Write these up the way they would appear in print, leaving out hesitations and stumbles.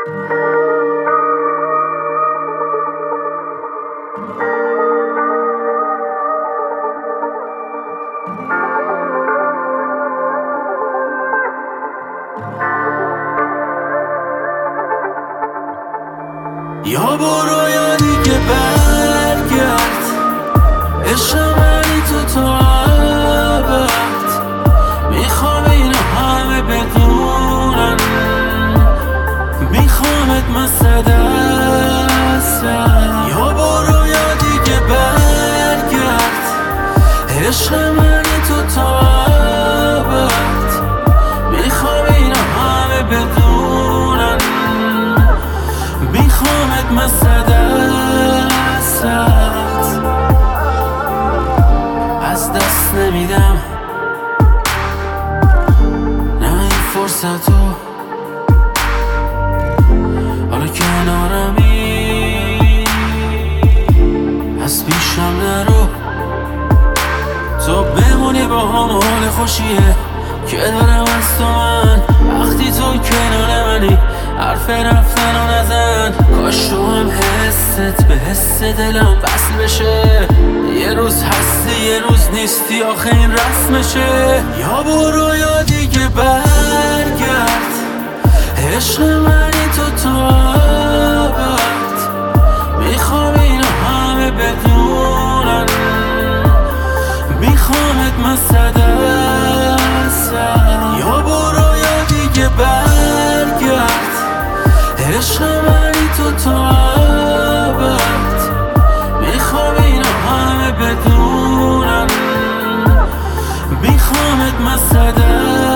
یا برو یا دیگه برگرد، عشق منی تو ابد. میخوام اینو همه بدونن، میخوامت مثل دستم. یا برو یا دیگه برگرد، عشق منی تو ابد. میخوام اینو همه بدونن، میخوامت مثل دستت. از دست نمیدم نه این فرصتو، حالا کنارمی از پیشم نرو. تو بمونی با هم حال خوشیه که دارم از تو من. وقتی تو کنار منی حرف رفتن و نزن. کاش تو هم حست به حس دلم وصل بشه. یه روز هستی یه روز نیستی، آخه این رسمشه. یا برو یا دیگه برگرد، عشق منی تو ابد. میخوام اینو همه بدونن، میخوامت مثل دستم. یا برو یا دیگه برگرد، عشق منی تو ابد. میخوام اینو همه بدونن، میخوامت مثل دستت.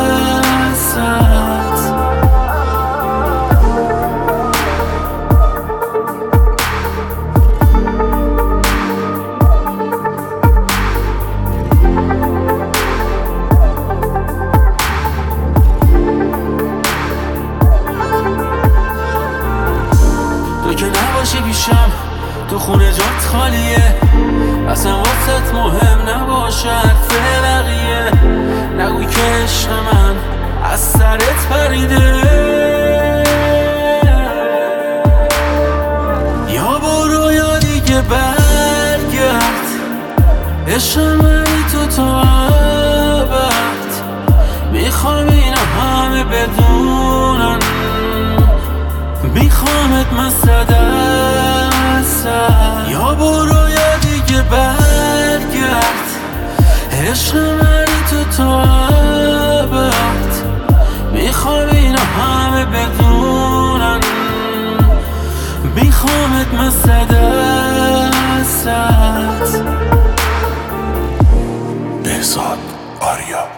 تو که نباشی پیشم تو خونه جات خالیه، اصلا واسط مهم نباشه حرف بقیه. نگوی که عشق من از سرت پریده. یا برو یا دیگه برگرد، عشق منی تو ابد. میخوام اینو همه بدونن، میخوامت مثل دستم. یا برو یا دیگه برگرد، عشق منی تو ابد. میخوام اینو همه بدونن، میخوامت مثل دستت. بهزاد آریا.